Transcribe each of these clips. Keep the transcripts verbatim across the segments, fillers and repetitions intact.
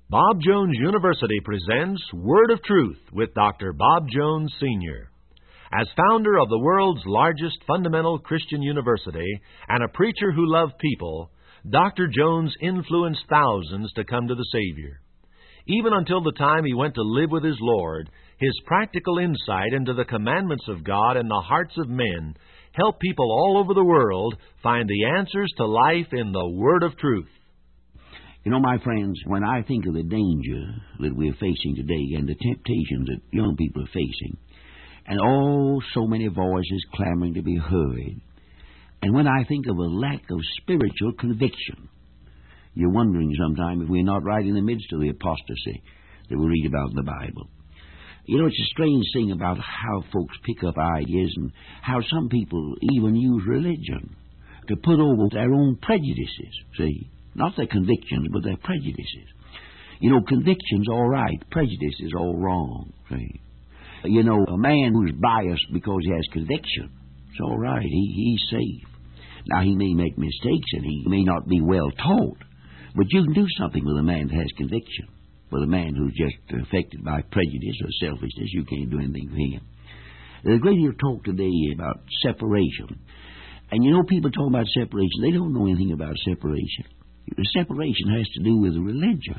Bob Jones University presents Word of Truth with Doctor Bob Jones, Senior As founder of the world's largest fundamental Christian university and a preacher who loved people, Doctor Jones influenced thousands to come to the Savior. Even until the time he went to live with his Lord, his practical insight into the commandments of God and the hearts of men helped people all over the world find the answers to life in the Word of Truth. You know, my friends, when I think of the danger that we're facing today and the temptations that young people are facing, and oh, so many voices clamoring to be heard, and when I think of a lack of spiritual conviction, you're wondering sometime if we're not right in the midst of the apostasy that we read about in the Bible. You know, it's a strange thing about how folks pick up ideas and how some people even use religion to put over their own prejudices, see? Not their convictions, but their prejudices. You know, conviction's all right. Prejudice is all wrong. See? You know, a man who's biased because he has conviction, it's all right. He, he's safe. Now, he may make mistakes and he may not be well taught, but you can do something with a man that has conviction. With a man who's just affected by prejudice or selfishness, you can't do anything for him. There's a great deal of talk today about separation. And you know, people talk about separation. They don't know anything about separation. The separation has to do with religion.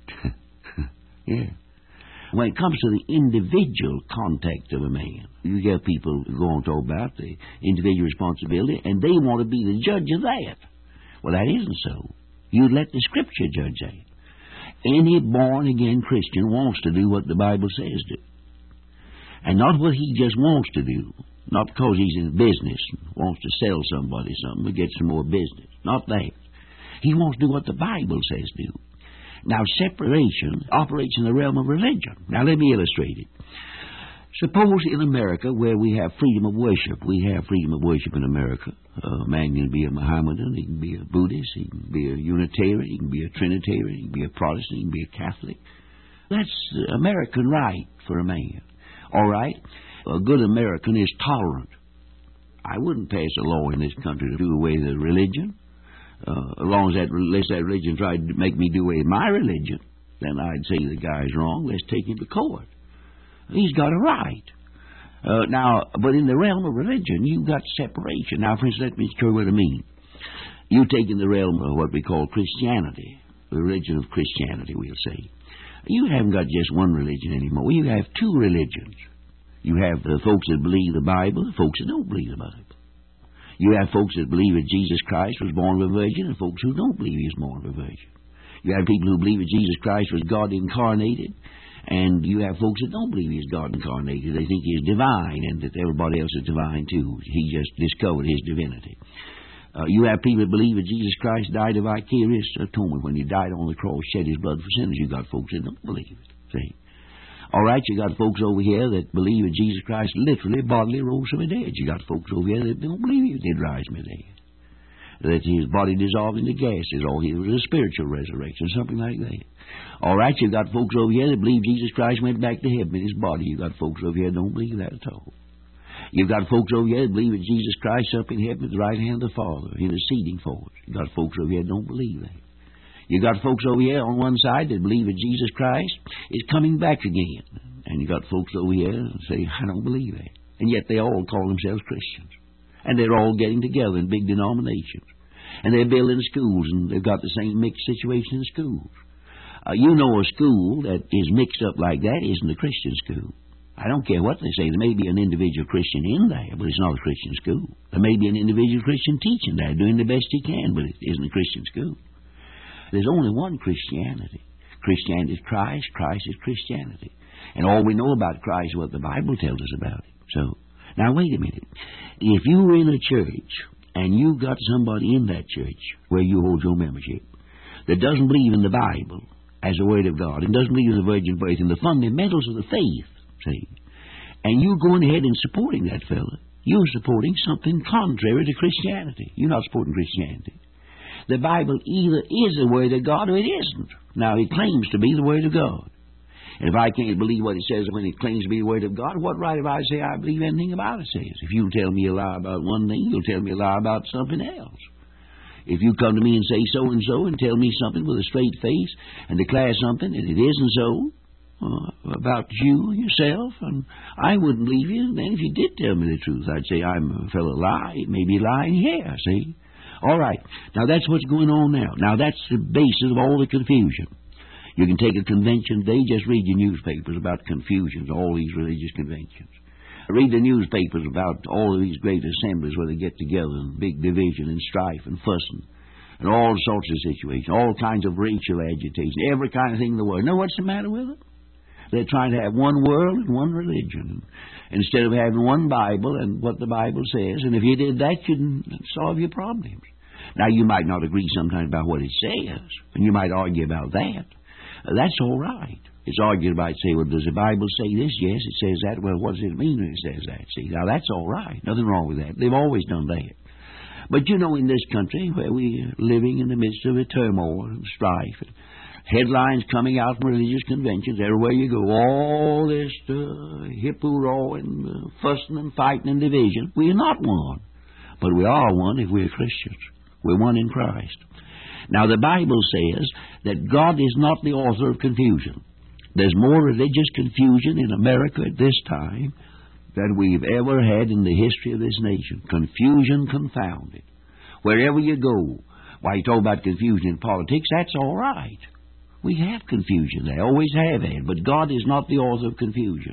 Yeah. When it comes to the individual contact of a man, you get people who go on to talk about the individual responsibility, and they want to be the judge of that. Well, that isn't so. You let the Scripture judge that. Any born-again Christian wants to do what the Bible says do. And not what he just wants to do. Not because he's in business and wants to sell somebody something to get some more business. Not that. He wants to do what the Bible says do. Now, separation operates in the realm of religion. Now, let me illustrate it. Suppose in America, where we have freedom of worship, we have freedom of worship in America. A man can be a Mohammedan, he can be a Buddhist, he can be a Unitarian, he can be a Trinitarian, he can be a Protestant, he can be a Catholic. That's American right for a man. All right? A good American is tolerant. I wouldn't pass a law in this country to do away with religion. Uh, as long as that, unless that religion tried to make me do away with my religion, then I'd say the guy's wrong. Let's take him to court. He's got a right. Uh, now, but in the realm of religion, you've got separation. Now, for instance, let me show you what I mean. You take in the realm of what we call Christianity, the religion of Christianity, we'll say. You haven't got just one religion anymore. You have two religions. You have the folks that believe the Bible, the folks that don't believe the Bible. You have folks that believe that Jesus Christ was born of a virgin and folks who don't believe he was born of a virgin. You have people who believe that Jesus Christ was God incarnated, and you have folks that don't believe he is God incarnated. They think he is divine and that everybody else is divine too. He just discovered his divinity. Uh, you have people that believe that Jesus Christ died a vicarious atonement. When he died on the cross, shed his blood for sinners. You got folks that don't believe it. See? All right, you got folks over here that believe that Jesus Christ literally, bodily rose from the dead. You got folks over here that don't believe he did rise from the dead. That his body dissolved into gases, or it was a spiritual resurrection, something like that. All right, you got folks over here that believe Jesus Christ went back to heaven in his body. You got folks over here that don't believe that at all. You've got folks over here that believe that Jesus Christ up in heaven at the right hand of the Father, interceding for us. You got folks over here that don't believe that. You got folks over here on one side that believe that Jesus Christ is coming back again. And you got folks over here that say, I don't believe that. And yet they all call themselves Christians. And they're all getting together in big denominations. And they're building schools, and they've got the same mixed situation in schools. Uh, you know a school that is mixed up like that isn't a Christian school. I don't care what they say. There may be an individual Christian in there, but it's not a Christian school. There may be an individual Christian teaching there, doing the best he can, but it isn't a Christian school. There's only one Christianity. Christianity is Christ. Christ is Christianity. And all we know about Christ is what the Bible tells us about it. So, now wait a minute. If you were in a church and you got somebody in that church where you hold your membership that doesn't believe in the Bible as the Word of God and doesn't believe in the virgin birth and the fundamentals of the faith, see, and you're going ahead and supporting that fella, you're supporting something contrary to Christianity. You're not supporting Christianity. The Bible either is the Word of God or it isn't. Now, it claims to be the Word of God. And if I can't believe what it says when it claims to be the Word of God, what right have I to say I believe anything about it says? If you tell me a lie about one thing, you'll tell me a lie about something else. If you come to me and say so-and-so and tell me something with a straight face and declare something and it isn't so uh, about you yourself, and I wouldn't believe you. And then if you did tell me the truth, I'd say I'm a fellow lie, maybe lying here, see? All right. Now, that's what's going on now. Now, that's the basis of all the confusion. You can take a convention today, just read your newspapers about confusions, all these religious conventions. Read the newspapers about all of these great assemblies where they get together and big division and strife and fussing and all sorts of situations, all kinds of racial agitation, every kind of thing in the world. You know what's the matter with it? They're trying to have one world and one religion instead of having one Bible and what the Bible says. And if you did that, you'd solve your problems. Now, you might not agree sometimes about what it says, and you might argue about that. That's all right. It's argued about, say, well, does the Bible say this? Yes, it says that. Well, what does it mean when it says that? See, now that's all right. Nothing wrong with that. They've always done that. But, you know, in this country where we're living in the midst of a turmoil and strife, and headlines coming out from religious conventions, everywhere you go, all this uh, hip-hurrah and uh, fussing and fighting and division. We're not one, but we are one if we're Christians. We're one in Christ. Now, the Bible says that God is not the author of confusion. There's more religious confusion in America at this time than we've ever had in the history of this nation. Confusion confounded. Wherever you go, why, you talk about confusion in politics, that's all right. We have confusion. They always have had. But God is not the author of confusion.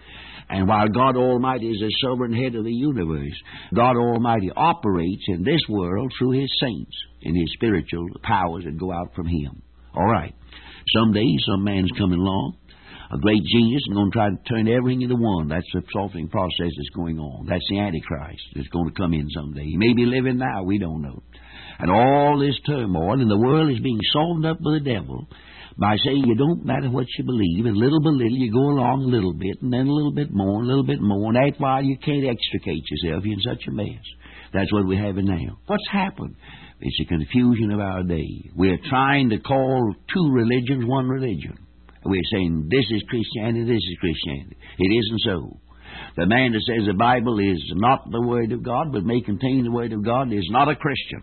And while God Almighty is the sovereign head of the universe, God Almighty operates in this world through His saints and His spiritual powers that go out from Him. All right. Someday some man's coming along, a great genius, and going to try to turn everything into one. That's the softening process that's going on. That's the Antichrist that's going to come in someday. He may be living now. We don't know. And all this turmoil in the world is being solved up by the devil by saying you don't matter what you believe, and little by little you go along a little bit, and then a little bit more, a little bit more, and after a while you can't extricate yourself. You're in such a mess. That's what we're having now. What's happened? It's the confusion of our day. We're trying to call two religions one religion. We're saying this is Christianity, this is Christianity. It isn't so. The man that says the Bible is not the Word of God, but may contain the Word of God, is not a Christian.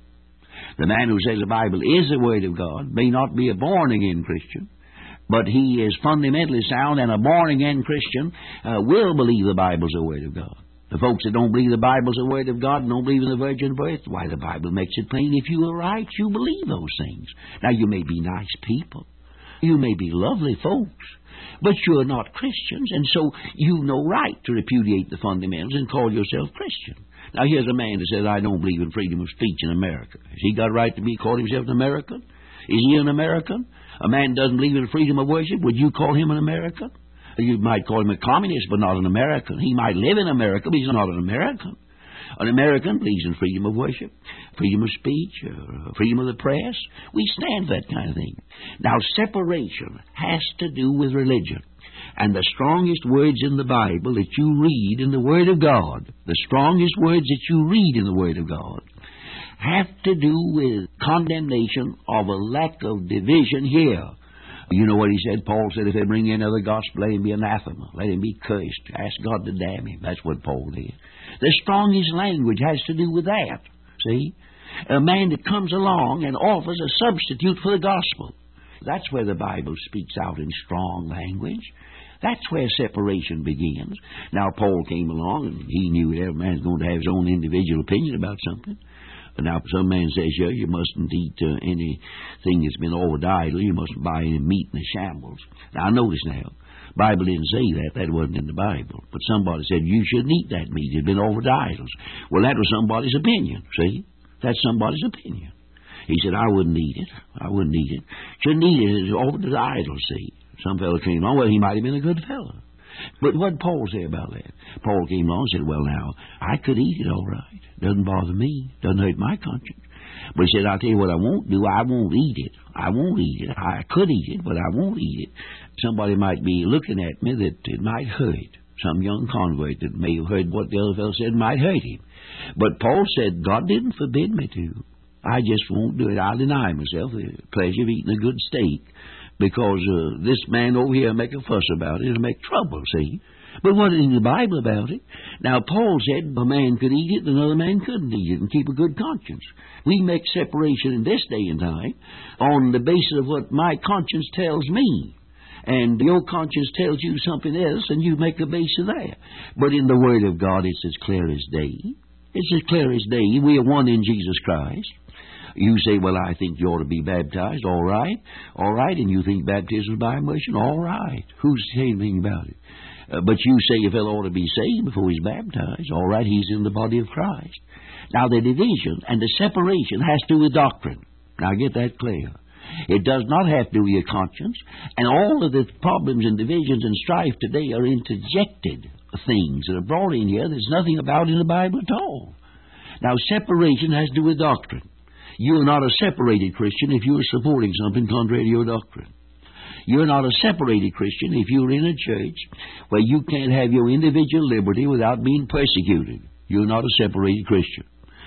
The man who says the Bible is the Word of God may not be a born-again Christian, but he is fundamentally sound, and a born-again Christian uh, will believe the Bible's the Word of God. The folks that don't believe the Bible's the Word of God and don't believe in the virgin birth, why, the Bible makes it plain. If you are right, you believe those things. Now, you may be nice people. You may be lovely folks. But you're not Christians, and so you've no right to repudiate the fundamentals and call yourself Christian. Now, here's a man that says, I don't believe in freedom of speech in America. Has he got a right to be call himself an American? Is he an American? A man doesn't believe in freedom of worship. Would you call him an American? You might call him a communist, but not an American. He might live in America, but he's not an American. An American believes in freedom of worship, freedom of speech, uh, freedom of the press. We stand for that kind of thing. Now, separation has to do with religion. And the strongest words in the Bible that you read in the Word of God, the strongest words that you read in the Word of God, have to do with condemnation of a lack of division here. You know what he said? Paul said, if they bring in another gospel, let him be anathema. Let him be cursed. Ask God to damn him. That's what Paul did. The strongest language has to do with that. See? A man that comes along and offers a substitute for the gospel. That's where the Bible speaks out in strong language. That's where separation begins. Now, Paul came along, and he knew that every man's going to have his own individual opinion about something. Now, some man says, yeah, you mustn't eat uh, anything that's been offered to idol. You mustn't buy any meat in the shambles. Now, notice now, the Bible didn't say that. That wasn't in the Bible. But somebody said, you shouldn't eat that meat. It's been offered to idols. Well, that was somebody's opinion, see? That's somebody's opinion. He said, I wouldn't eat it. I wouldn't eat it. Shouldn't eat it. It's offered to idols, see? Some fellow came along. Well, he might have been a good fellow. But what did Paul say about that? Paul came along and said, well, now, I could eat it all right. Doesn't bother me. Doesn't hurt my conscience. But he said, I'll tell you what I won't do. I won't eat it. I won't eat it. I could eat it, but I won't eat it. Somebody might be looking at me that it might hurt. Some young convert that may have heard what the other fellow said might hurt him. But Paul said, God didn't forbid me to. I just won't do it. I'll deny myself the pleasure of eating a good steak because uh, this man over here make a fuss about it. It'll make trouble, see? But what is in the Bible about it? Now, Paul said a man could eat it and another man couldn't eat it and keep a good conscience. We make separation in this day and time on the basis of what my conscience tells me. And your conscience tells you something else, and you make the base of that. But in the Word of God, it's as clear as day. It's as clear as day. We are one in Jesus Christ. You say, well, I think you ought to be baptized. All right. All right. And you think baptism is by immersion? All right. Who's saying anything about it? Uh, but you say a fellow ought to be saved before he's baptized. All right. He's in the body of Christ. Now, the division and the separation has to do with doctrine. Now, get that clear. It does not have to do with your conscience. And all of the problems and divisions and strife today are interjected things that are brought in here. There's nothing about in the Bible at all. Now, separation has to do with doctrine. You're not a separated Christian if you're supporting something contrary to your doctrine. You're not a separated Christian if you're in a church where you can't have your individual liberty without being persecuted. You're not a separated Christian.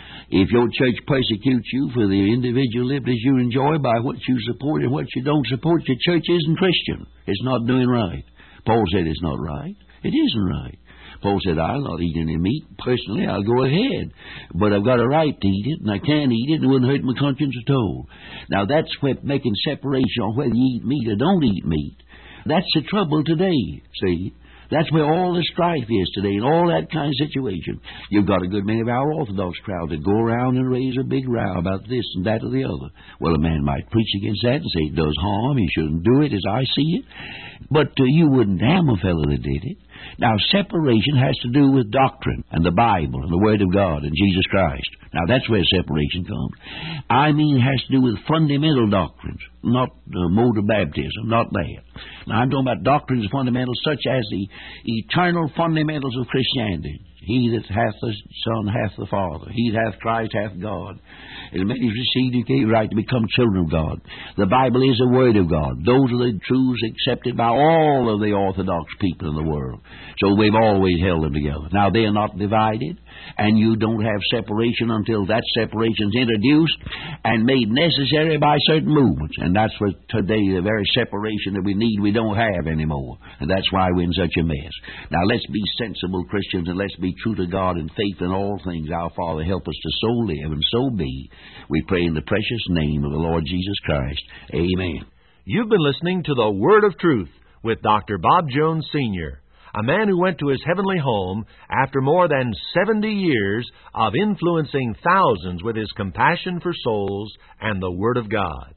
If your church persecutes you for the individual liberties you enjoy by what you support and what you don't support, your church isn't Christian. It's not doing right. Paul said it's not right. It isn't right. Paul said, I'll not eat any meat. Personally, I'll go ahead. But I've got a right to eat it, and I can eat it, and it wouldn't hurt my conscience at all. Now, that's what making separation on whether you eat meat or don't eat meat. That's the trouble today, see? That's where all the strife is today, and all that kind of situation. You've got a good many of our Orthodox crowd that go around and raise a big row about this and that or the other. Well, a man might preach against that and say it does harm, he shouldn't do it as I see it. But uh, you wouldn't damn a fellow that did it. Now, separation has to do with doctrine and the Bible and the Word of God and Jesus Christ. Now, that's where separation comes. I mean, it has to do with fundamental doctrines, not the mode of baptism, not that. Now, I'm talking about doctrines and fundamentals such as the eternal fundamentals of Christianity. He that hath the Son hath the Father. He that hath Christ hath God. And many received and gave right to become children of God. The Bible is the Word of God. Those are the truths accepted by all of the Orthodox people in the world. So we've always held them together. Now, they are not divided, and you don't have separation until that separation is introduced and made necessary by certain movements. And that's what today, the very separation that we need, we don't have anymore. And that's why we're in such a mess. Now, let's be sensible Christians, and let's be true to God in faith in all things. Our Father, help us to so live and so be. We pray in the precious name of the Lord Jesus Christ. Amen. You've been listening to the Word of Truth with Doctor Bob Jones, Senior, a man who went to his heavenly home after more than seventy years of influencing thousands with his compassion for souls and the Word of God.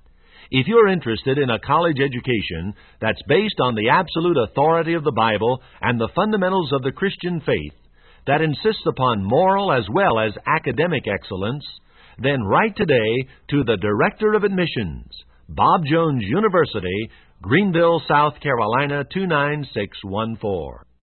If you're interested in a college education that's based on the absolute authority of the Bible and the fundamentals of the Christian faith, that insists upon moral as well as academic excellence, then write today to the Director of Admissions, Bob Jones University, Greenville, South Carolina two nine six one four.